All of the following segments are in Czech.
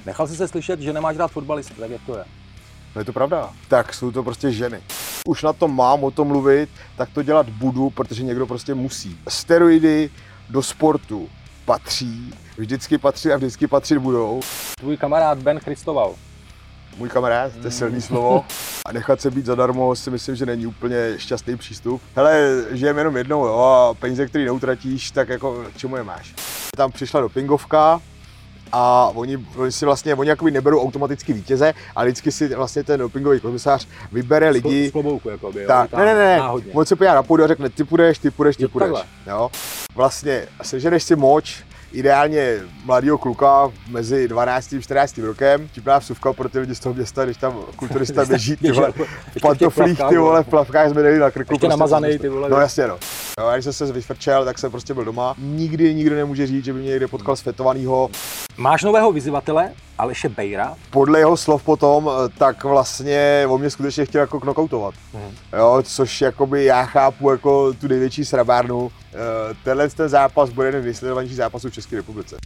Nechal jsi se slyšet, že nemáš rád fotbalisty, tak jak to je? No je to pravda. Tak jsou to prostě ženy. Už na tom mám o tom mluvit, tak to dělat budu, protože někdo prostě musí. Steroidy do sportu patří, vždycky patří a vždycky patřit budou. Tvůj kamarád Ben Christoval. Můj kamarád, to je silný slovo. A nechat se být zadarmo si myslím, že není úplně šťastný přístup. Hele, žijeme jenom jednou, jo, a peníze, které neutratíš, tak jako k čemu je máš? Tam přišla dopingovka a oni jakoby neberou automaticky vítěze, ale vždycky si vlastně ten dopingový komisář vybere lidi. Z klobouku, jakoby, jo? Tak, ne. Náhodně. On se podívá na půdu a řekne, ty půjdeš. Jo. Vlastně seženeš si moč, ideálně mladýho kluka mezi 12. a 14. rokem, tipná vsuvka pro ty lidi z toho města, když tam kulturista běží, ty vole, v pantoflích, ty vole, v plavkách zmedený na krku. Ještě namazaný, ty vole. No jasně, no. Jo, a když jsem se vyfrčel, tak jsem prostě byl doma. Nikdy nemůže říct, že by mě někde potkal svetovanýho. Máš nového vyzývatele, Aleše Bejra. Podle jeho slov potom, tak vlastně on mě skutečně chtěl jako knockoutovat. Jo, což jakoby já chápu jako tu největší srabárnu. Tenhle ten zápas bude jeden z nejsledovanějších zápasů v České republice.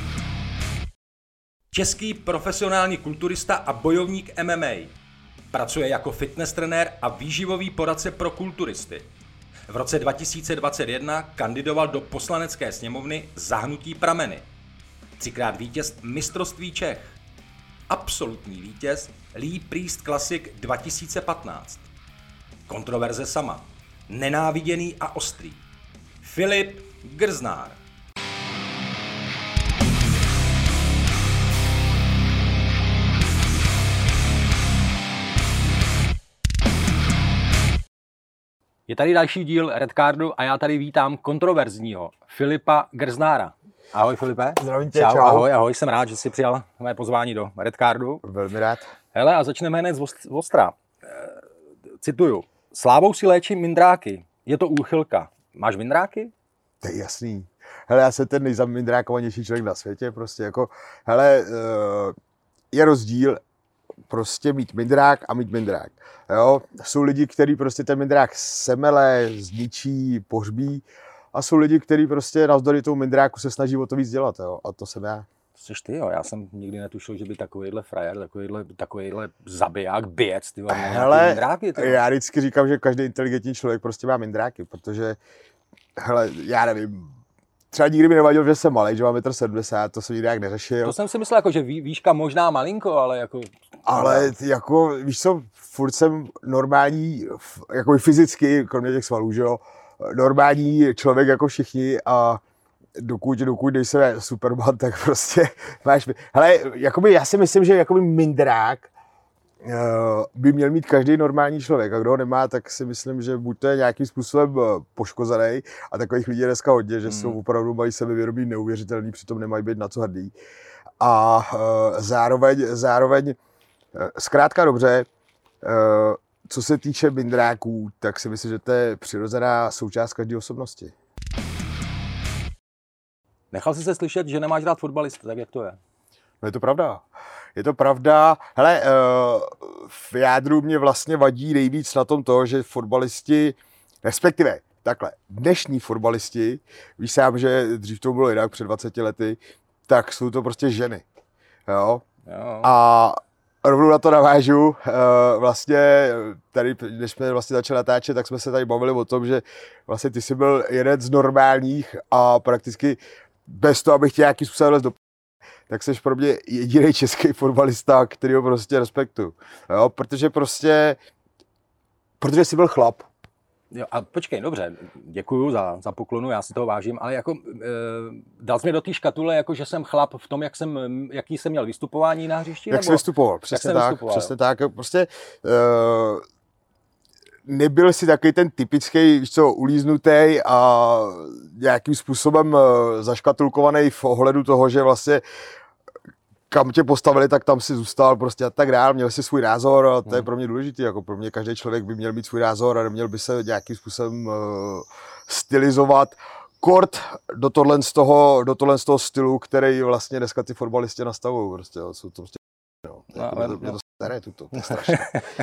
Český profesionální kulturista a bojovník MMA. Pracuje jako fitness trenér a výživový poradce pro kulturisty. V roce 2021 kandidoval do Poslanecké sněmovny za hnutí Prameny. 3krát vítěz mistrovství Čech. Absolutní vítěz Lee Priest Classic 2015. Kontroverze sama. Nenáviděný a ostrý. Filip Grznár. Je tady další díl Red Cardu a já tady vítám kontroverzního Filipa Grznára. Ahoj Filipe. Zdravím tě, čau. Ahoj, jsem rád, že jsi přijal mé pozvání do Red Cardu. Velmi rád. Hele, a začneme hned z ostra. Cituju. Slávou si léčí mindráky. Je to úchylka. Máš mindráky? To je jasný. Hele, já jsem ten nejzamindrákovanější člověk na světě, prostě jako, hele, je rozdíl prostě mít mindrák a mít mindrák. Jo? Jsou lidi, kteří prostě ten mindrák semele, zničí, pohřbí, a jsou lidi, kteří prostě navzdory tomu mindráku se snaží o to víc dělat, jo? A to jsem já. Jsi ty, jo. Já jsem nikdy netušil, že by takovýhle frajer, takovýhle zabiják, běc, ty hele, mindráky. Já vždycky říkám, že každý inteligentní člověk prostě má mindráky, protože, hele, já nevím, třeba nikdy mi nevadil, že jsem malej, že mám 1,70 m, to jsem nikdy nějak neřešil. To jsem si myslel, jako, že výška možná malinko, ale jako... Ale jako, víš co, furt jsem normální, jako fyzicky, kromě těch svalů, že jo, normální člověk jako všichni a dokud nejsem Superman, tak prostě máš... Hele, jakoby, já si myslím, že jakoby mindrák by měl mít každý normální člověk a kdo ho nemá, tak si myslím, že buď to je nějakým způsobem poškozený a takových lidí je dneska hodně, že jsou opravdu mají sebevědomí neuvěřitelný, přitom nemají být na co hrdý. A zároveň zkrátka dobře, co se týče mindráků, tak si myslím, že to je přirozená součást každé osobnosti. Nechal jsi se slyšet, že nemáš rád fotbalisty, tak jak to je? No je to pravda. Je to pravda. Hele, v jádru mě vlastně vadí nejvíc na tom to, že fotbalisti, respektive takhle, dnešní fotbalisti, víš sám, že dřív to bylo jinak před 20 lety, tak jsou to prostě ženy. Jo? A rovnou na to navážu, vlastně tady, když jsme vlastně začali natáčet, tak jsme se tady bavili o tom, že vlastně ty jsi byl jeden z normálních a prakticky bez toho, abych tě nějakým způsobem les do tak jsi pro mě jediný český fotbalista, který ho prostě respektuju. Jo, protože jsi byl chlap. Jo, a počkej, dobře, děkuju za poklonu, já si toho vážím, ale jako dal jsi mě do té škatule, jako že jsem chlap v tom, jaký jsem měl vystupování na hřišti? Jak jsi vystupoval, přesně tak. Prostě nebyl si takový ten typický, víš co, ulíznutý a nějakým způsobem zaškatulkovaný v ohledu toho, že vlastně kam tě postavili, tak tam si zůstal prostě a tak dál, měl si svůj názor a to je pro mě důležitý, jako pro mě každý člověk by měl mít svůj názor a neměl by se nějakým způsobem stylizovat. Kort do tohle z toho stylu, který vlastně dneska ty fotbalisti nastavují, prostě, jsou to prostě, mě to staré tuto, to je strašné.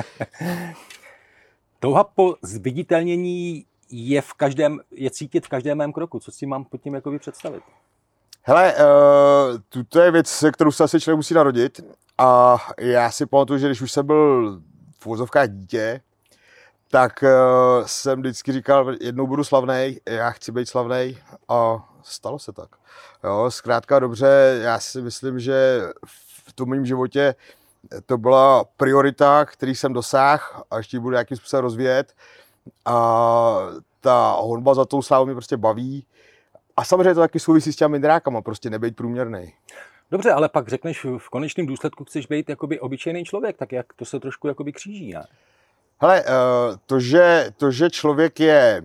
Touha po zviditelnění je cítit v každém mém kroku, co si mám pod tím jakoby představit? Hele, tuto je věc, se kterou se asi člověk musí narodit. A já si pamatuju, že když už jsem byl v uvozovkách dítě, tak jsem vždycky říkal, jednou budu slavnej, já chci být slavnej a stalo se tak. Jo, zkrátka dobře, já si myslím, že v tom mém životě to byla priorita, který jsem dosáhl a ještě budu nějakým způsobem rozvíjet. A ta honba za tou slávou mě prostě baví. A samozřejmě to taky souvisí s těmi mindrákama, prostě nebejt průměrný. Dobře, ale pak řekneš, v konečném důsledku chceš být jakoby obyčejný člověk, tak jak to se trošku jakoby kříží, ne? Hele, to, že člověk je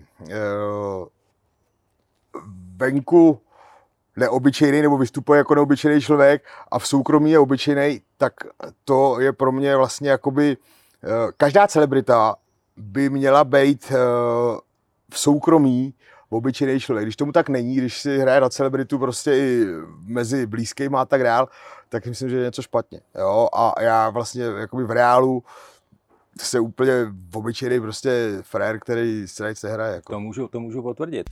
venku neobyčejný nebo vystupuje jako neobyčejný člověk a v soukromí je obyčejný, tak to je pro mě vlastně jakoby každá celebrita by měla být v soukromí obyčejný člověk. Když tomu tak není, když si hraje na celebritu prostě i mezi blízkýma a tak dál, tak myslím, že je něco špatně. Jo? A já vlastně jakoby v reálu se úplně obyčejný prostě frér, který se nic nehraje. Jako. To můžu potvrdit.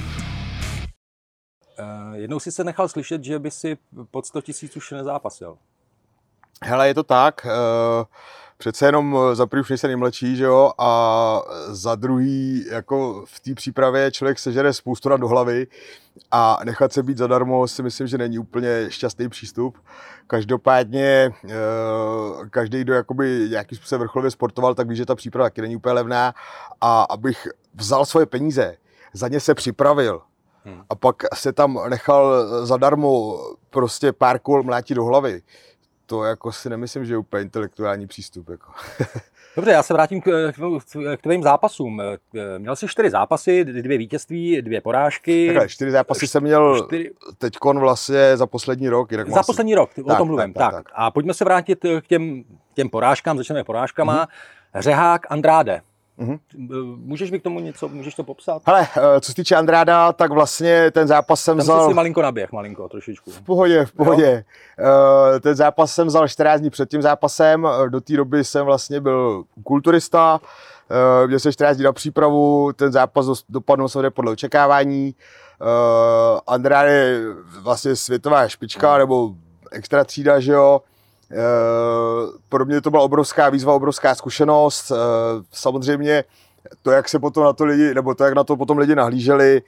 Jednou si se nechal slyšet, že by si pod 100 000 už nezápasil. Hele, je to tak. Přece jenom za první už nejsem nejmladší, že jo, a za druhý, jako v té přípravě člověk sežere spoustu rad do hlavy a nechat se být zadarmo si myslím, že není úplně šťastný přístup. Každopádně každý, kdo jakoby nějakým způsobem vrcholově sportoval, tak ví, že ta příprava taky není úplně levná a abych vzal svoje peníze, za ně se připravil a pak se tam nechal zadarmo prostě pár kol mlátit do hlavy, to jako si nemyslím, že je úplně intelektuální přístup. Jako. Dobře, já se vrátím k tvým zápasům. Měl jsi 4 zápasy, 2 vítězství, 2 porážky. Takhle, 4 zápasy jsem měl teďkon vlastně za poslední rok. Za poslední rok, o tom mluvím. Tak. A pojďme se vrátit k těm porážkám, začneme porážkama. Řehák, Andrade. Můžeš mi k tomu něco, můžeš to popsat? Hele, co se týče Andráda, tak vlastně ten zápas jsem vzal... Tam jsi si malinko naběh, trošičku. V pohodě. Ten zápas jsem vzal 14 dní před tím zápasem, do té doby jsem vlastně byl kulturista, měl jsem 14 dní na přípravu, ten zápas dopadl samozřejmě podle očekávání. Andrade je vlastně světová špička, nebo extra třída, že jo. Pro mě to byla obrovská výzva, obrovská zkušenost. Samozřejmě to, jak se potom na to lidi, nebo to, jak na to potom lidi nahlíželi,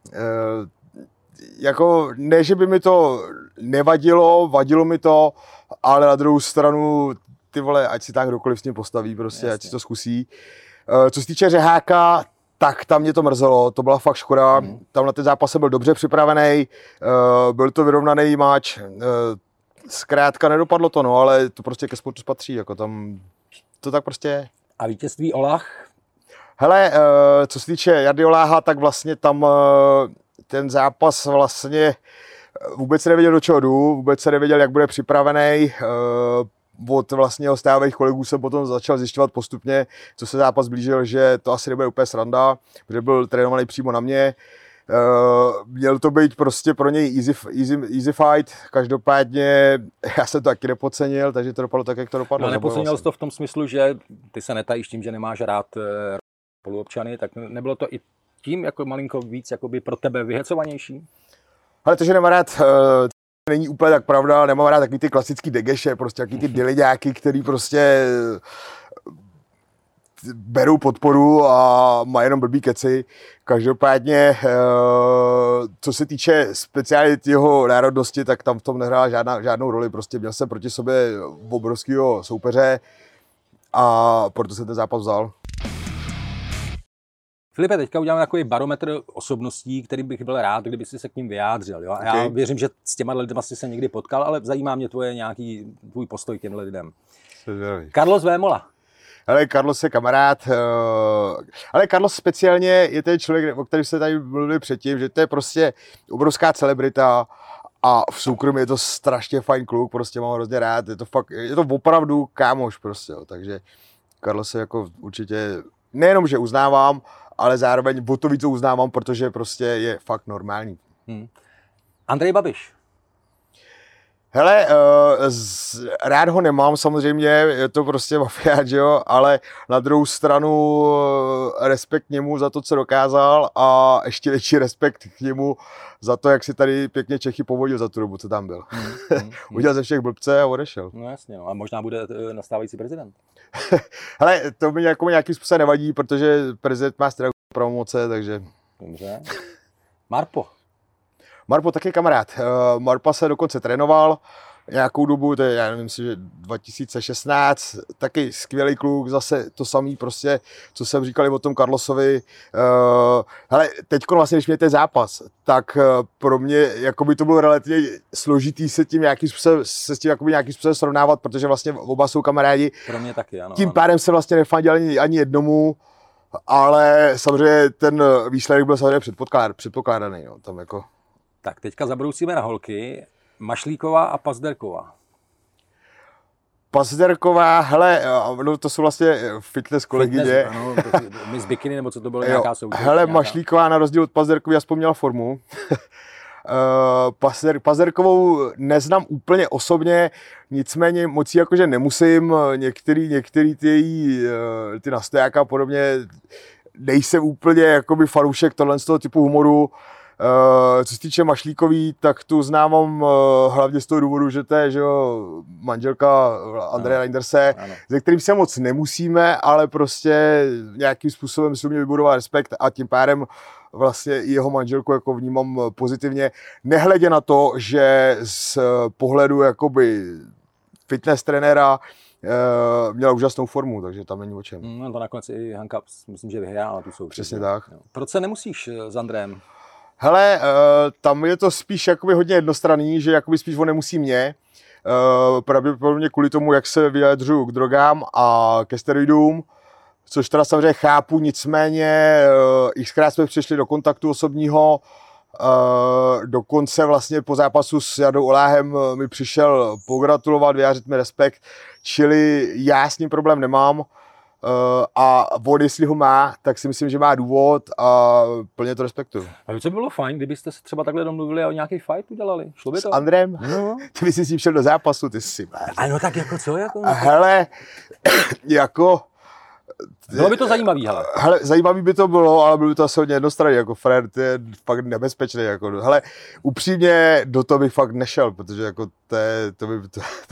jako ne, že by mi to nevadilo, vadilo mi to, ale na druhou stranu, ty vole, ať si tam kdokoliv s ním postaví, prostě, jasně. Ať si to zkusí. Co se týče Řeháka, tak tam mě to mrzelo, to byla fakt škoda. Tam na ten zápas jsem byl dobře připravený, byl to vyrovnaný máč. Zkrátka nedopadlo to, no, ale to prostě ke sportu patří, jako tam to tak prostě je. A vítězství Olach? Hele, co se týče Jardy Oláha, tak vlastně tam ten zápas vlastně vůbec se nevěděl, do čeho jdu, vůbec se nevěděl, jak bude připravený. Od vlastně jeho stávajících kolegů jsem potom začal zjišťovat postupně, co se zápas blížil, že to asi nebude úplně sranda, protože byl trénovaný přímo na mě. Měl to být prostě pro něj easy fight, každopádně já jsem to taky nepodcenil, takže to dopadlo tak, jak to dopadlo. No, nepodcenil jsi to v tom smyslu, že ty se netajíš tím, že nemáš rád spoluobčany, tak nebylo to i tím jako malinko víc jakoby pro tebe vyhecovanější? Ale to, že nemám rád, není úplně tak pravda, nemám rád takový ty klasický degeše, prostě takový ty diliďáky, který prostě berou podporu a mají jenom blbý keci. Každopádně, co se týče speciálně jeho národnosti, tak tam v tom nehrál žádnou roli. Prostě měl jsem proti sobě obrovského soupeře a proto jsem ten zápas vzal. Filipe, teďka uděláme takový barometr osobností, který bych byl rád, kdyby si se k ním vyjádřil. Jo? Okay. Já věřím, že s těma lidma jsi se někdy potkal, ale zajímá mě tvůj postoj k těm lidem. Carlos Vémola. Ale Carlos je kamarád, ale Carlos speciálně je ten člověk, o kterém se tady mluvili předtím, že to je prostě obrovská celebrita a v soukromí je to strašně fajn kluk, prostě mám ho hrozně rád, je to opravdu kámoš prostě, jo. Takže Carlos se jako určitě nejenom, že uznávám, ale zároveň o to víc uznávám, protože prostě je fakt normální. Andrej Babiš. Hele, rád ho nemám samozřejmě, je to prostě mafiáč, jo, ale na druhou stranu respekt k němu za to, co dokázal a ještě větší respekt k němu za to, jak si tady pěkně Čechy povodil za tu dobu, co tam byl. Udělal ze všech blbce a odešel. No jasně, no. A možná bude nastávající prezident. Hele, to mi jako nějakým způsobem nevadí, protože prezident má strachu pravomoce, takže... Dobře. Marpo taky kamarád. Marpa se dokonce trénoval nějakou dobu, to je, já nevím, že 2016, taky skvělý kluk, zase to samý prostě, co jsem říkal o tom Carlosovi. Hele, teďko vlastně, když mějte zápas, tak pro mě jakoby to bylo relativně složitý se tím nějakým způsobem srovnávat, protože vlastně oba jsou kamarádi. Pro mě taky, ano. Tím pádem se vlastně nefandil ani jednomu, ale samozřejmě ten výsledek byl samozřejmě předpokládaný. No, tam jako... Tak teďka zabrousíme na holky. Mašlíková a Pazderková. Pazderková, hele, no to jsou vlastně fitness kolegyně. Ano, Miss Bikini, nebo co to bylo, nějaká soutěž. Hele, Mašlíková na rozdíl od Pazderkový aspoň měla formu. Pazderkovou neznám úplně osobně, nicméně moc jakože nemusím. Některý ty nastojáka a podobně, nejsem úplně jakoby fanoušek tohle z toho typu humoru. Co se týče Mašlíkový, tak tu známám hlavně z toho důvodu, že to je že jo, manželka Andreje Reinderse, se kterým se moc nemusíme, ale prostě nějakým způsobem si mě vybudoval respekt a tím pádem vlastně i jeho manželku jako vnímám pozitivně. Nehledě na to, že z pohledu jakoby fitness trenéra měla úžasnou formu, takže tam není o čem. No to nakonec i Hanka, myslím, že vyhrála tu soutěž. Přesně tak. Proč se nemusíš s Andrejem? Hele, tam je to spíš jakoby hodně jednostranný, že jakoby spíš on nemusí mě. Pravděpodobně kvůli tomu, jak se vyjadřuju k drogám a ke steroidům, což teda samozřejmě chápu, nicméně xkrát jsme přišli do kontaktu osobního, dokonce vlastně po zápasu s Jadou Oláhem mi přišel pogratulovat, vyjádřit mi respekt, čili já s ním problém nemám. A on, jestli ho má, tak si myslím, že má důvod a plně to respektuju. A co by bylo fajn, kdybyste se třeba takhle domluvili a o nějaký fight udělali? Šlo by to? S Andrem? No. Ty bys s ním šel do zápasu, ty jsi A no tak jako co? Jako? Hele, jako... Bylo by to zajímavý, hele. Hele, zajímavý by to bylo, ale bylo by to asi hodně jednostranný, jako Fred, to je fakt nebezpečný, jako, hele, upřímně do toho bych fakt nešel, protože jako to by...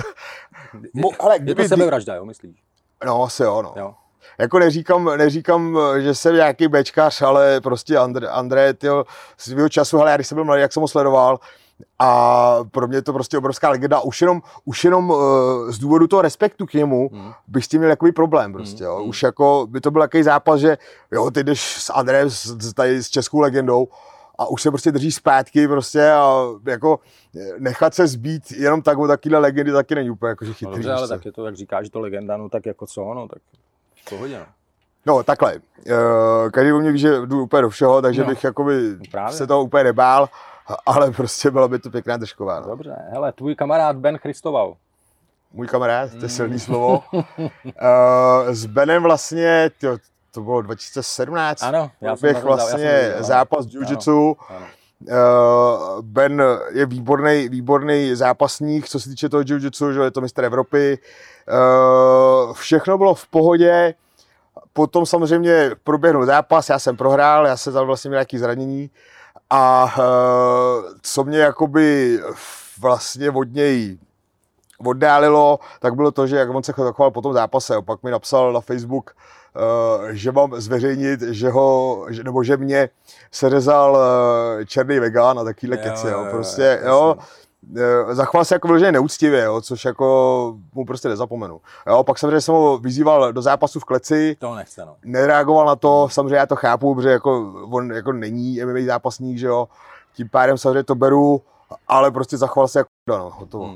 Hele, je to sebevražda, jo, myslíš? No, asi jo, no. Jo. Jako neříkám, že jsem nějaký bečkař, ale prostě André, tyjo, svýho času, hele, já když jsem byl mladý, jak jsem ho sledoval, a pro mě je to prostě obrovská legenda. Už jenom z důvodu toho respektu k němu bych s tím měl takový problém prostě, jo. Už jako by to byl takový zápas, že jo, ty jdeš s Andreem, tady s českou legendou a už se prostě drží zpátky prostě a jako nechat se zbít jenom tak od takovýhle legendy taky není úplně jakože chytrý. No dobře, ale tak je to, jak říkáš, že to legenda, no tak jako co, no tak pohodě, no. No takhle, každý o mě ví, že jdu úplně do všeho, takže bych jakoby se toho úplně nebál, ale prostě byla by to pěkná držková. No. Dobře, hele, tvůj kamarád Ben Christoval. Můj kamarád, to je silný slovo. S Benem vlastně, to bylo 2017, ano, já jsem vlastně zápas jiu-jitsu. Ben je výborný zápasník, co se týče toho jiu-jitsu, že je to mistr Evropy. Všechno bylo v pohodě. Potom samozřejmě proběhnul zápas, já jsem prohrál, já jsem tam vlastně měl nějaké zranění. A co mě jakoby vlastně od něj oddálilo, tak bylo to, že jak on se choval po tom zápase, pak mi napsal na Facebook, že mám zveřejnit, že mě seřezal černý vegan a takovýhle keci, jo, prostě, jo. Zachoval se jako vyloženě neúctivě, jo, což jako mu prostě nezapomenu. Jo, pak samozřejmě jsem ho vyzýval do zápasu v kleci. To nechce, no. Nereagoval na to, samozřejmě já to chápu, protože jako on jako není MMA zápasník, že jo. Tím pádem samozřejmě to beru, ale prostě zachoval se jako no, hotovo.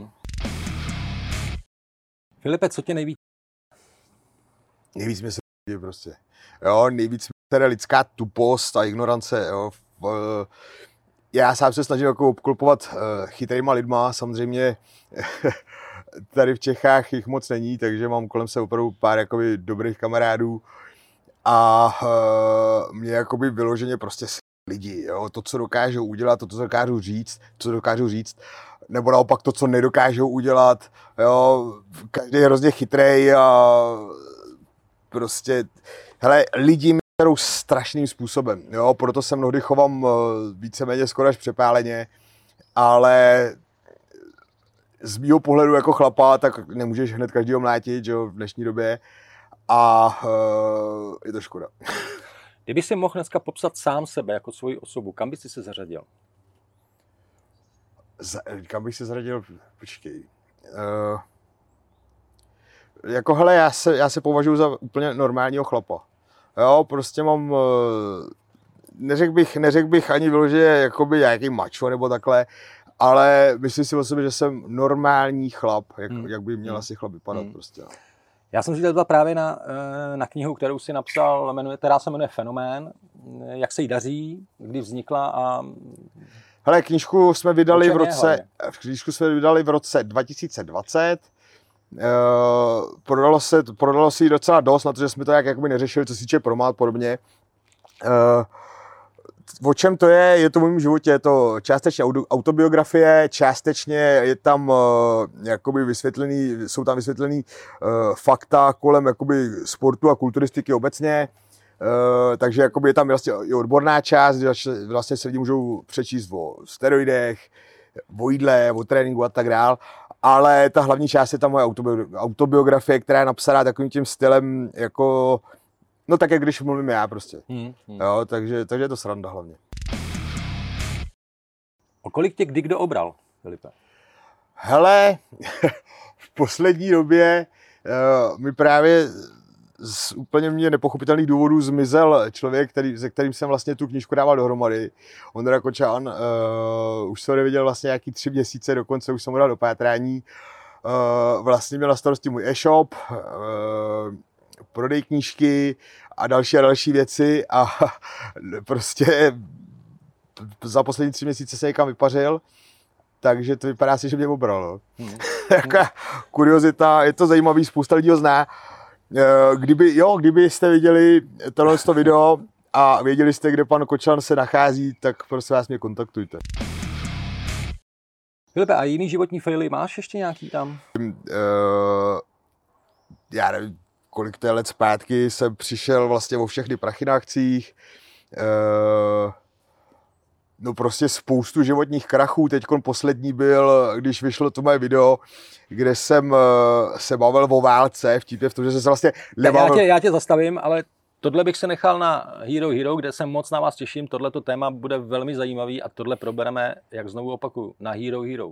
Filipe, co tě nejvíc? Nejvíc mě se prostě. Jo, nejvíc mě lidská tupost a ignorance, jo. Já sám se snažím jako obklopovat chytrýma lidma, samozřejmě tady v Čechách jich moc není, takže mám kolem se opravdu pár jakoby dobrých kamarádů a mě jakoby vyloženě prostě lidi, jo? To, co dokážou udělat, to, co dokážou říct, nebo naopak to, co nedokážou udělat, jo? Každý je hrozně chytrej a prostě, hele, lidi mi berou strašným způsobem, jo? Proto se mnohdy chovám víceméně skoro až přepáleně, ale z mýho pohledu jako chlapa, tak nemůžeš hned každýho mlátit, jo, v dnešní době a je to škoda. Kdyby si mohl dneska popsat sám sebe jako svoji osobu, kam bys se zařadil? Kam bych se zařadil? Počkej. Jako hele, já se považuji za úplně normálního chlapa. Jo, prostě mám, neřekl bych ani vyloženě jakoby nějaký macho nebo takhle, ale myslím si o sobě, že jsem normální chlap, jak by měl asi chlap vypadat prostě. Já jsem říkal právě na knihu, kterou si napsal, která se jmenuje Fenomén. Jak se jí daří, kdy vznikla a... Hele, knížku jsme vydali v roce 2020. Prodalo se jí docela dost, na to, že jsme to jakoby neřešili, co se týče promát podobně. O čem to je? Je to v mém životě, je to částečně autobiografie, částečně je tam jakoby jsou tam vysvětlený fakta kolem jakoby sportu a kulturistiky obecně. Takže jakoby je tam vlastně i odborná část, kde vlastně se lidi můžou přečíst o steroidech, o jídle, o tréninku a tak dál. Ale ta hlavní část je tam moje autobiografie, která je napsaná takovým tím stylem jako... No tak, jak když mluvím já prostě. Jo, takže je to sranda hlavně. O kolik tě kdo obral, Filipe? Hele, v poslední době mi právě z úplně mě nepochopitelných důvodů zmizel člověk, se kterým jsem vlastně tu knížku dával dohromady. Ondra Kočan, už jsem ho neviděl vlastně nějaký 3 měsíce, dokonce už jsem ho dal do pátrání. Vlastně měl na starosti můj e-shop, prodej knížky a další věci a prostě za poslední 3 měsíce se někam vypařil, takže to vypadá si, že mě obral. Jaká kuriozita, je to zajímavý, spousta lidí ho zná. Kdybyste viděli tohle video a věděli jste, kde pan Kočan se nachází, tak prosím vás mě kontaktujte. Filipe, a jiný životní faily máš ještě nějaký tam? Já nevím, kolik to je let zpátky jsem přišel vlastně o všechny prachy na akcích. No prostě spoustu životních krachů. Teďkon poslední byl, když vyšlo to moje video, kde jsem se bavil o válce, vtipně v tom, že jsem se vlastně nebavil. Já tě zastavím, ale tohle bych se nechal na Hero, kde se moc na vás těším. Tohleto téma bude velmi zajímavý a tohle probereme, jak znovu opakuju, na Hero.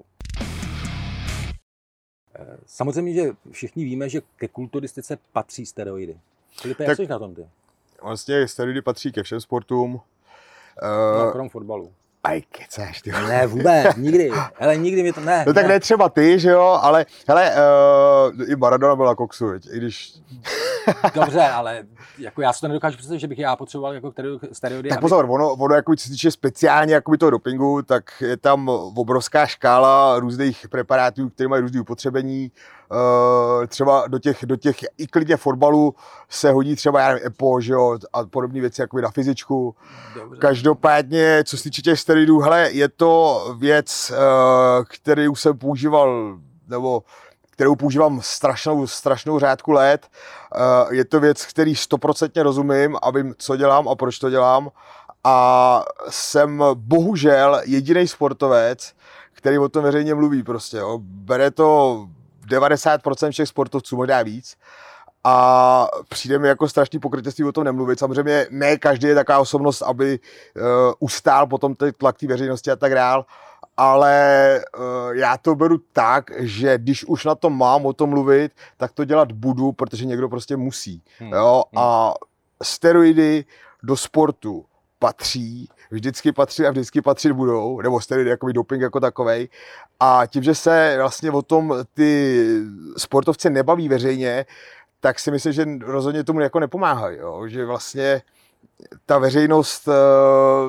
Samozřejmě, že všichni víme, že ke kulturistice patří steroidy. Filipe, jak jsi na tom ty? Vlastně steroidy patří ke všem sportům. No, krom fotbalu. Aj, kecáš, ty. Ne, vůbec, nikdy. Hele, nikdy mi to, ne. No tak ne třeba ty, že jo, ale hele, i Maradona byla koksu, veď, i když... Dobře, ale jako já si to nedokážu představit, že bych já potřeboval jako steroidy. Tak pozor, ono jako co se týče speciálně jakoby toho dopingu, tak je tam obrovská škála různých preparátů, které mají různé upotřebení. Třeba do těch i klidně fotbalu se hodí třeba, já nevím, EPO, že jo, a podobné věci jakoby na fyzičku. Dobře. Každopádně, co se týče těch steroidů, hele, je to věc, kterou jsem používal, nebo kterou používám strašnou řádku let. Je to věc, který 100% rozumím a vím, co dělám a proč to dělám. A jsem bohužel jediný sportovec, který o tom veřejně mluví prostě. Jo. Bere to 90% všech sportovců, možná víc. A přijde mi jako strašný pokrytectví o tom nemluvit. Samozřejmě ne každý je taková osobnost, aby ustál potom tlak té veřejnosti a tak dál. Ale já to beru tak, že když už na tom mám o tom mluvit, tak to dělat budu, protože někdo prostě musí. Jo? A steroidy do sportu patří, vždycky patří a vždycky patřit budou, nebo steroidy, jakoby doping jako takovej. A tím, že se vlastně o tom ty sportovci nebaví veřejně, tak si myslím, že rozhodně tomu jako nepomáhají. Jo? Že vlastně ta veřejnost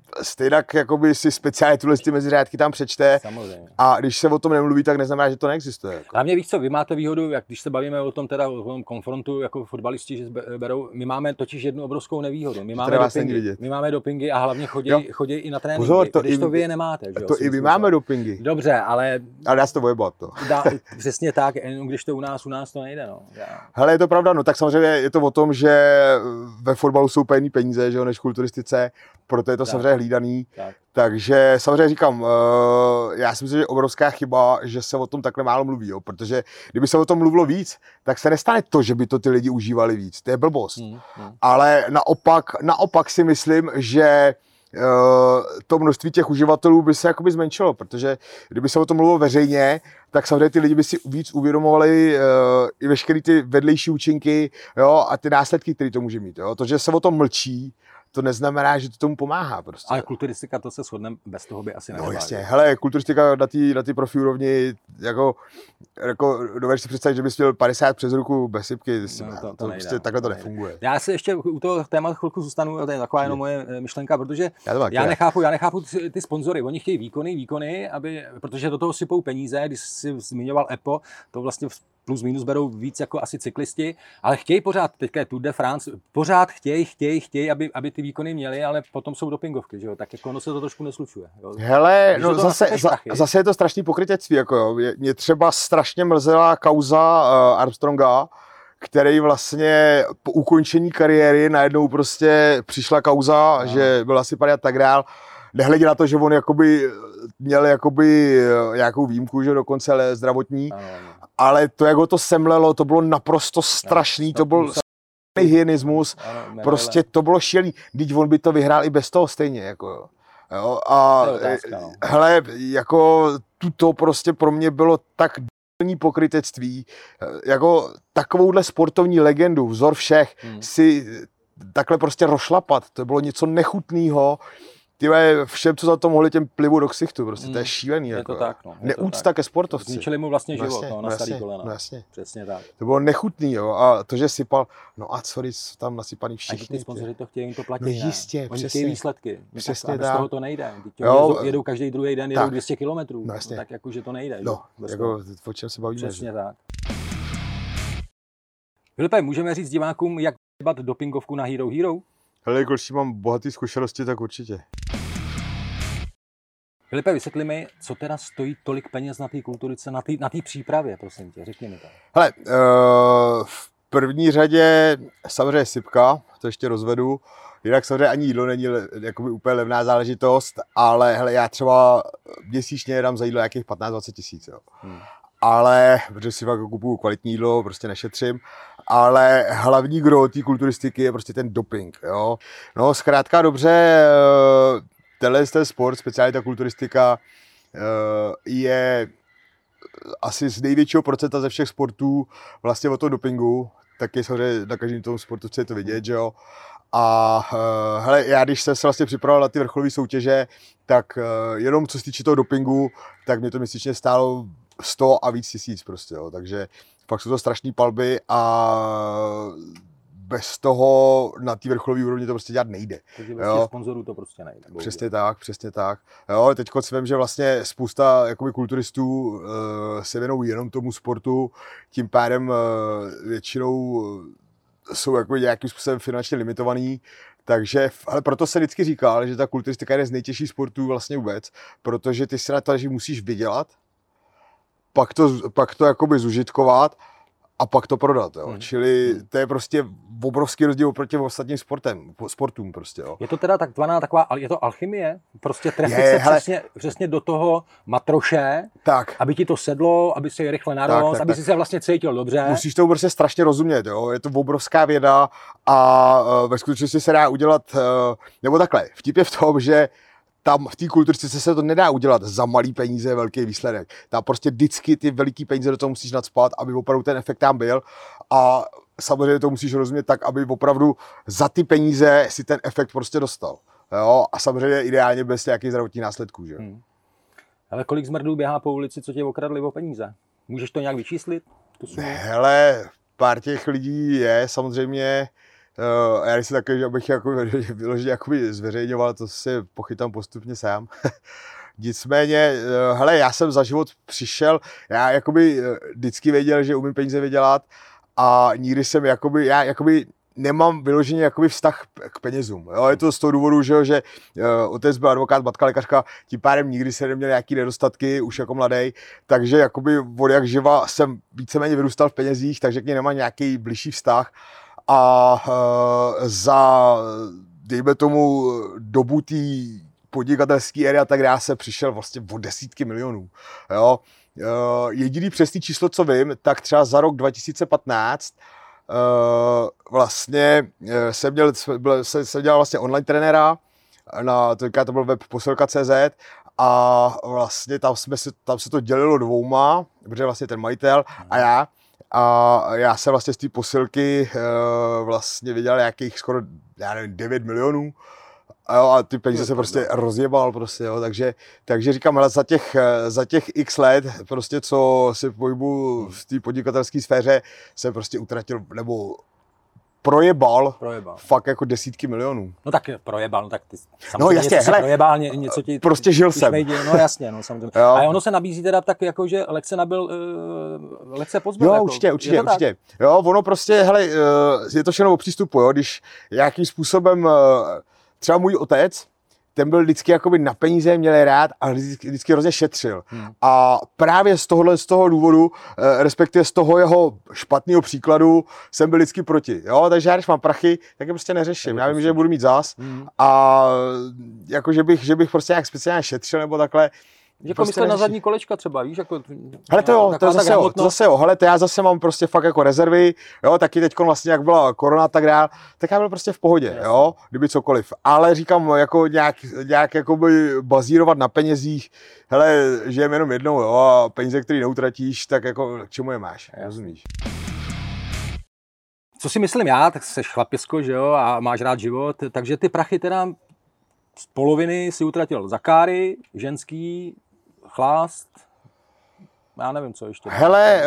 stejně jakoby si speciálně tyhle mezi řádky tam přečte. Samozřejmě. A když se o tom nemluví, tak neznamená, že to neexistuje. Jako. Hlavně víš co, vy máte výhodu, jak když se bavíme o tom konfrontu jako fotbalisti, že berou, my máme totiž jednu obrovskou nevýhodu. My máme dopingy a hlavně chodí i na tréninky, Pozor, když to vy je nemáte. Že? To i vy máme dopingy. Dobře, ale dá se to bojebat. To. Přesně tak, když to u nás to nejde. No. Hele, je to pravda, no tak samozřejmě je to o tom, že ve fotbalu jsou peněz peníze, že jo, než v kulturistice, proto je to samozřejmě hlídaný. Takže samozřejmě říkám, já si myslím, že je obrovská chyba, že se o tom takhle málo mluví, jo, protože kdyby se o tom mluvilo víc, tak se nestane to, že by to ty lidi užívali víc. To je blbost. Ale naopak si myslím, že to množství těch uživatelů by se jakoby zmenšilo, protože kdyby se o tom mluvilo veřejně, tak samozřejmě ty lidi by si víc uvědomovali i veškeré ty vedlejší účinky, jo, a ty následky, které to může mít. Jo. To, že se o tom mlčí, to neznamená, že to tomu pomáhá. Prostě. Ale kulturistika, to se shodneme, bez toho by asi nebyla. No jasně, hele, kulturistika na té profi úrovni, jako dovedeš si představit, že bys měl 50 přes ruku bez sypky, to nejde, prostě takhle to nefunguje. Já se ještě u toho tématu chvilku zůstanu, to je taková jenom moje myšlenka, protože já nechápu ty sponzory, oni chtějí výkony, protože do toho sypou peníze, když jsi zmiňoval EPO, to vlastně plus minus berou víc jako asi cyklisti, ale chtějí pořád, teďka je Tour de France, pořád chtějí, aby ty výkony měli, ale potom jsou dopingovky, že jo, tak jako ono se to trošku neslučuje. Jo. Hele, no zase je to strašný pokrytectví, jako jo. Mě třeba strašně mrzela kauza Armstronga, který vlastně po ukončení kariéry najednou prostě přišla kauza, že byl asi padát tak dál, nehledě na to, že on jakoby měl jakoby nějakou výjimku, že dokonce zdravotní, ale to, jak ho to semlelo, to bylo naprosto strašný, to byl hygienismus, prostě to bylo šílený, když on by to vyhrál i bez toho stejně, jako jo, a hele, jako to prostě pro mě bylo tak pokrytectví, jako takovouhle sportovní legendu, vzor všech, si takhle prostě rošlapat, to bylo něco nechutného. Tyhle, všem, co za to mohli, těm plivu do ksichtu, prostě to je šílený. Je jako. to tak, no. Neúcta ke sportovci. Zničili mu vlastně život, na starý kolena. No jasně. Přesně tak. To bylo nechutný, jo, a to, že sypal, no a sorry, tam nasypaný všichni. A ty sponzoři to chtějí, jim to platí, no jistě, oni chtějí výsledky. Přesně tak. Bez toho to nejde. Jedou každý druhý den, jedou 200 kilometrů. No jasně. Tak jakože to nejde. No, jako o čem se bavíme. Přesně tak. Filipe, můžeme říct divákům, jak dělat dopingovku na Hero Hero? Hele, když mám bohaté zkušenosti, tak určitě. Filipe, vysvětli mi, co teda stojí tolik peněz na té kulturice, na té přípravě, prosím tě, řekni mi to. Hele, v první řadě samozřejmě sypka, to ještě rozvedu, jinak samozřejmě ani jídlo není jakoby úplně levná záležitost, ale hele, já třeba měsíčně dám za jídlo nějakých 15-20 tisíc, jo. Ale, protože si fakt kupuju kvalitní jídlo, prostě nešetřím, ale hlavní gro té kulturistiky je prostě ten doping, jo. No, zkrátka dobře, ten sport, speciálně ta kulturistika, je asi z největšího procenta ze všech sportů vlastně o tom dopingu, tak je samozřejmě na každém tom sportovci je to vidět, že jo. A hele, já když jsem se vlastně připravoval na ty vrcholové soutěže, tak jenom co se týče toho dopingu, tak mě to měsíčně stálo 100 a víc tisíc prostě, jo. Takže fakt jsou to strašný palby a bez toho na té vrcholové úrovni to prostě dělat nejde. Takže bez těch sponzorů to prostě nejde. Přesně tak. Jo, teďko si vím, že vlastně spousta jakoby kulturistů se věnují jenom tomu sportu, tím pádem většinou jsou jako nějakým způsobem finančně limitovaný, takže, ale proto se vždycky říkal, že ta kulturistika je jeden z nejtěžších sportů vlastně vůbec, protože ty si na to, že musíš vydělat, pak to jakoby zužitkovat a pak to prodat, jo. Čili to je prostě obrovský rozdíl oproti ostatním sportům prostě, jo. Je to teda taková, je to alchymie? Prostě trefit se přesně do toho matroše, tak. Aby ti to sedlo, aby si rychle narost, aby si se vlastně cítil dobře. Musíš to prostě strašně rozumět, jo. Je to obrovská věda a ve skutečnosti se dá udělat, nebo takhle, vtip je v tom, že tam v té kulturistice se to nedá udělat za malý peníze velký výsledek. Tam prostě vždycky ty veliký peníze do toho musíš nacpat, aby opravdu ten efekt tam byl. A samozřejmě to musíš rozumět tak, aby opravdu za ty peníze si ten efekt prostě dostal. Jo? A samozřejmě ideálně bez nějakých zdravotních následků. Že? Ale kolik zmrdů běhá po ulici, co tě okradli o peníze? Můžeš to nějak vyčíslit? Hele, pár těch lidí je samozřejmě. Já nejsem takový, že abych jako vyloženě zveřejňoval, to si pochytám postupně sám. Nicméně, hele, já jsem za život přišel, já jakoby vždycky věděl, že umím peníze vydělat a nikdy jsem já nemám vyloženě jakoby vztah k penězům. Jo? Je to z toho důvodu, že otec byl advokát, matka lékařka, tím pádem nikdy se neměl nějaký nedostatky, už jako mladý, takže jakoby od jak živa jsem víceméně vyrůstal v penězích, takže k ní nemám nějaký bližší vztah. A za, dejme tomu, dobu té podnikatelské éry a tak dále se přišel vlastně o desítky milionů. Jo? Jediný přesný číslo, co vím, tak třeba za rok 2015 vlastně jsem dělal vlastně online trenéra, to byl web posilka.cz a vlastně tam se to dělilo dvouma, protože vlastně ten majitel a já. A já jsem vlastně z té posilky vlastně vydělal nějakých skoro, já nevím, 9 milionů. A ty peníze se prostě rozjebal prostě, jo. Takže říkám, hele, za těch x let prostě, co si pohybuju v té podnikatelské sféře, jsem prostě utratil, nebo projebal fakt jako desítky milionů. No tak projebal, no tak ty samozřejmě jasně, něco hele, projebal, něco ti... Prostě žil jsem. No jasně, no samozřejmě. Jo. A ono se nabízí teda tak jako, že lehce nabyl, lehce pozbyl. Jo, jako, určitě. Jo, ono prostě, hele, je to všechno o přístupu, jo, když nějakým způsobem, třeba můj otec, ten byl vždycky jakoby na peníze, měl je rád a vždycky hrozně šetřil. A právě z toho důvodu, respektive z toho jeho špatného příkladu, jsem byl vždycky proti. Jo? Takže já, když mám prachy, tak je prostě neřeším. Já vím, že budu mít zás a jako, že bych prostě nějak speciálně šetřil nebo takhle. Jako prostě myslet na zadní kolečka třeba, víš? Jako, hele to jo, to zase jo, hele, to já zase mám prostě fakt jako rezervy, jo, taky teďkon vlastně jak byla korona a tak dál, tak já byl prostě v pohodě, jasně. Jo, kdyby cokoliv. Ale říkám, jako nějak jakoby bazírovat na penězích, hele, žijeme jenom jednou, jo, a peníze, které neutratíš, tak jako k čemu je máš, rozumíš? Co si myslím já, tak seš chlapisko, že jo, a máš rád život, takže ty prachy teda z poloviny si utratil za káry, ženský, chlást, já nevím, co ještě. Hele,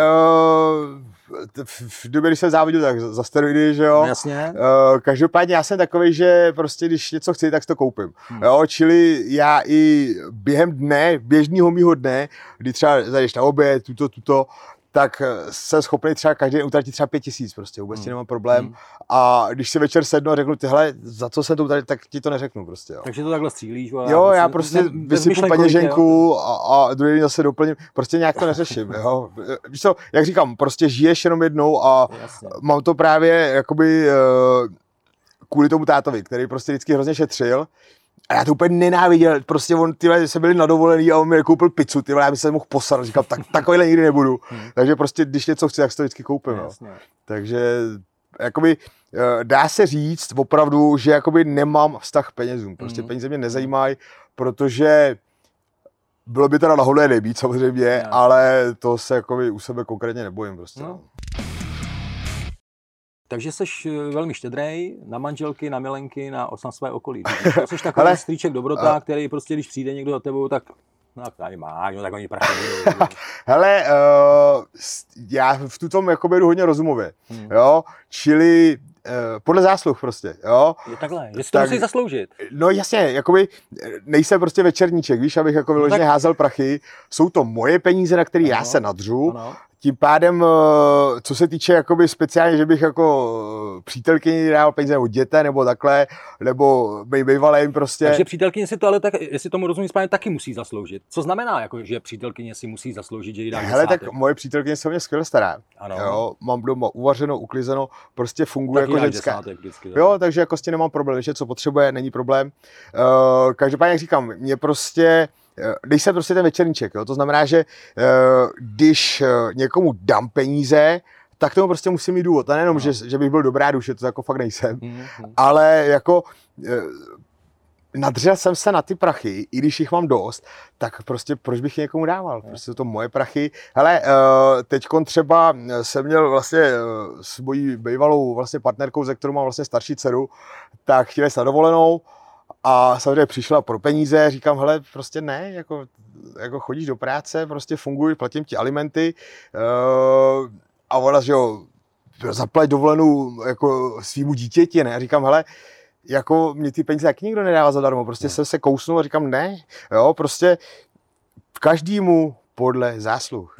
v době, když jsem závodil, tak za steroidy, že jo. No, jasně. Každopádně já jsem takovej, že prostě když něco chci, tak si to koupím. Jo, čili já i během dne, běžného mýho dne, kdy třeba zajdeš na oběd, tuto, tak jsem schopný třeba každý den utratit třeba 5 000, prostě vůbec nemám problém. A když si večer sednu a řeknu, tyhle, za co jsem to utratil, tak ti to neřeknu prostě. Jo. Takže to takhle střílíš? Jo, já prostě vysypu peněženku a druhý den zase doplním, prostě nějak to neřeším, jo. Víš co, jak říkám, prostě žiješ jenom jednou a jasně. Mám to právě jakoby kvůli tomu tátovi, který prostě vždycky hrozně šetřil. A já to úplně nenáviděl, prostě se byli na dovolený a on mi koupil pizzu, já bych se mohl posrat, říkal, takovýhle nikdy nebudu. Takže prostě, když něco chci, tak si to vždycky koupím. Takže, jakoby, dá se říct opravdu, že jakoby nemám vztah k penězům. Prostě peníze mě nezajímají, protože bylo by teda nahodné nebýt samozřejmě, ale to se jakoby u sebe konkrétně nebojím prostě. No. Takže jsi velmi štědrej na manželky, na milenky, na své okolí. Jsi takový strýček dobrota, který prostě, když přijde někdo za tebou, tak no, tady máš, no tak oni prachy budou. Hele, já v tutom jakoby jdu hodně rozumově, jo, čili podle zásluh prostě, jo. Je takhle, že si to musí zasloužit. No jasně, jakoby nejsem prostě večerníček, víš, abych jako vyloženě házel prachy, jsou to moje peníze, na které já se nadřu. Ano. Tím pádem, co se týče jakoby speciálně, že bych jako přítelkyni dával peníze nebo děte nebo takhle, nebo bývalým prostě. Takže přítelkyně si to ale tak, jestli tomu rozumím správně, taky musí zasloužit. Co znamená, jako, že přítelkyně si musí zasloužit, že jí dá hele, tak moje přítelkyně se o mě skvěle stará. Ano. Jo, mám doma uvařeno, uklizeno, prostě funguje tak jako ženská. Jo, takže jako s tím nemám problém, když co potřebuje, není problém. Každopádně, jak říkám, mě prostě nejsem prostě ten večerníček, jo? To znamená, že když někomu dám peníze, tak tomu prostě musím mít důvod. A nejenom, že bych byl dobrá duše, to jako fakt nejsem, ale jako nadřel jsem se na ty prachy, i když jich mám dost, tak prostě proč bych je někomu dával? Prostě jsou to moje prachy. Hele, teďkon třeba jsem měl vlastně s mojí bývalou vlastně partnerkou, ze kterou mám vlastně starší dceru, tak chtěli se na dovolenou. A samozřejmě přišla pro peníze, říkám, hele, prostě ne, jako chodíš do práce, prostě funguj, platím ti alimenty. A ona, že jo, zaplať dovolenou jako svýmu dítěti, ne? A říkám, hele, jako mě ty peníze taky nikdo nedává zadarmo, prostě jsem se kousnul a říkám ne, jo, prostě každému podle zásluh.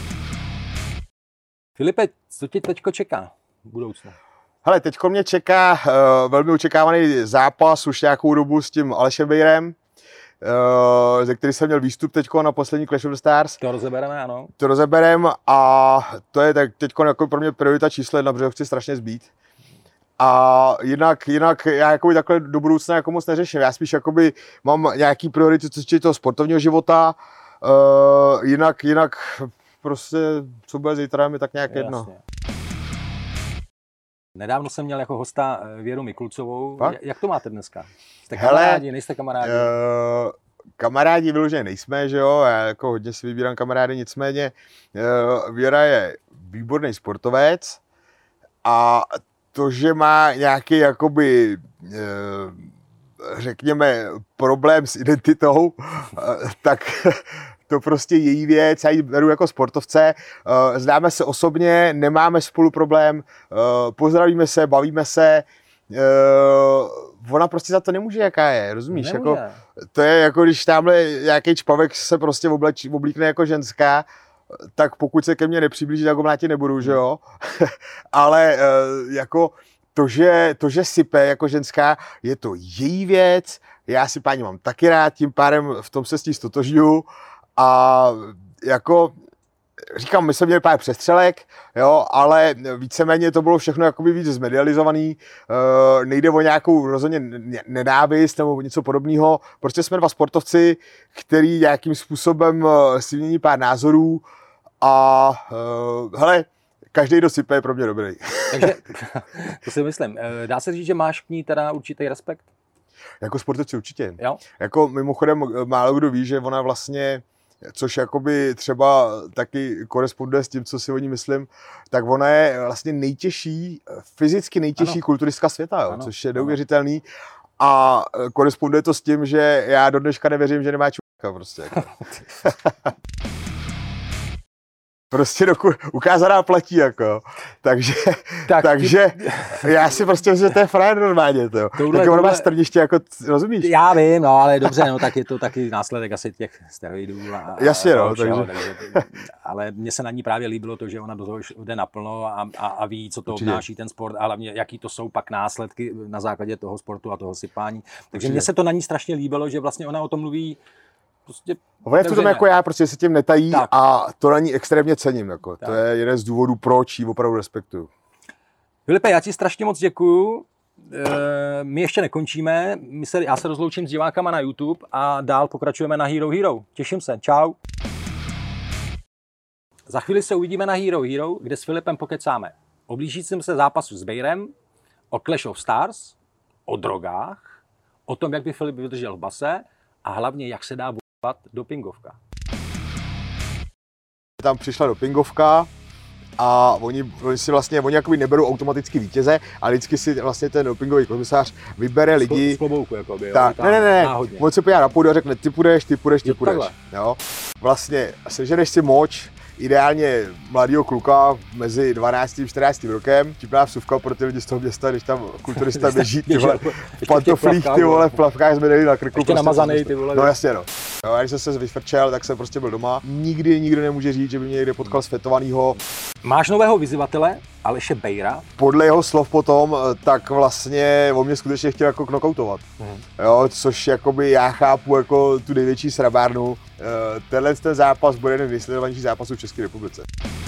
Filipe, co tě teďko čeká v budoucnu? Hele, teďko mě čeká velmi očekávaný zápas už nějakou dobu s tím Alešem Bejrem, ze který jsem měl výstup teďko na poslední Clash of the Stars. To rozebereme, ano. To rozebereme a to je tak teďko jako pro mě priorita číslo 1, protože ho chci strašně zbít. A jinak já jakoby takhle do budoucna jako moc neřeším. Já spíš jakoby mám nějaký priority, co se týče toho sportovního života. Jinak prostě, co bude zítra, mi tak nějak jedno. Jasně. Nedávno jsem měl jako hosta Věru Mikulcovou. Jak to máte dneska? Jste kamarádi, nejste kamarádi? Kamarádi vyloženě nejsme, že jo, já jako hodně si vybírám kamarády, nicméně Věra je výborný sportovec a to, že má nějaký jakoby, řekněme, problém s identitou, tak to prostě její věc, já ji beru jako sportovce, známe se osobně, nemáme spolu problém, pozdravíme se, bavíme se, ona prostě za to nemůže, jaká je, rozumíš? Jako, to je jako, když tamhle nějaký čpavek se prostě oblíkne jako ženská, tak pokud se ke mně nepřiblíží, tak ho mlátit nebudu, že jo? Ale jako to, že sype jako ženská, je to její věc, já si páni mám taky rád, tím pádem v tom se s ní stotožňuju a jako říkám, my jsme měli pár přestřelek, jo, ale víceméně to bylo všechno jakoby víc zmedializovaný, nejde o nějakou rozhodně nenávist nebo něco podobného, prostě jsme dva sportovci, který nějakým způsobem si mění pár názorů a hele, každý, kdo sype, je pro mě dobrý. Takže to si myslím. Dá se říct, že máš k ní teda určitý respekt? Jako sportovci určitě. Jo? Jako mimochodem málo kdo ví, že ona vlastně, což jakoby třeba taky koresponduje s tím, co si o ní myslím, tak ona je vlastně nejtěžší, fyzicky nejtěžší kulturistka světa, jo, což je neuvěřitelný. A koresponduje to s tím, že já do dneška nevěřím, že nemá čůka prostě. Jako. Prostě ukázaná platí, jako. Takže já si prostě myslím, že to je frajer normálně, to. Tak ono má strniště, jako, rozumíš? Já vím, no, ale dobře, no, tak je to taky následek asi těch steroidů. Jasně, no, takže. Ale mně se na ní právě líbilo to, že ona do toho jde naplno a ví, co to obnáší ten sport a hlavně, jaký to jsou pak následky na základě toho sportu a toho sypání. Takže mně se to na ní strašně líbilo, že vlastně ona o tom mluví. Prostě ona je v tom jako já, prostě se tím netají tak. A to na ní extrémně cením. Jako. To je jeden z důvodů, proč ji opravdu respektuju. Filipe, já ti strašně moc děkuju. My ještě nekončíme. Já se rozloučím s divákama na YouTube a dál pokračujeme na Hero Hero. Těším se. Čau. Za chvíli se uvidíme na Hero Hero, kde s Filipem pokecáme o blížícím se zápasu s Bejrem, o Clash of Stars, o drogách, o tom, jak by Filip vydržel v base a hlavně, jak se dá dopingovka. Tam přišla dopingovka a oni jakoby neberou automaticky vítěze, ale vždycky si vlastně ten dopingový komisář vybere lidi. Z klobouku, jakoby, jo? Tak, ne. On se podívá na půdu a řekne, ty půjdeš. Jo? Vlastně seženeš si moč, ideálně mladýho kluka mezi 12. a 14. rokem, tipná vsuvka pro ty lidi z toho města, když tam kulturista běží, ty vole, v pantoflích, ty vole, v plavkách s medailí na krku. Ještě namazaný, ty vole. No jasně, no. A když jsem se vyfrčel, tak jsem prostě byl doma. Nikdy nikdo nemůže říct, že by mě někde potkal světovanýho. Máš nového vyzývatele, Aleše Bejra. Podle jeho slov potom, tak vlastně on mě skutečně chtěl jako knockoutovat. Jo, což jakoby já chápu jako tu největší srabárnu. Tenhle ten zápas bude jeden z nejsledovanějších zápasů v České republice.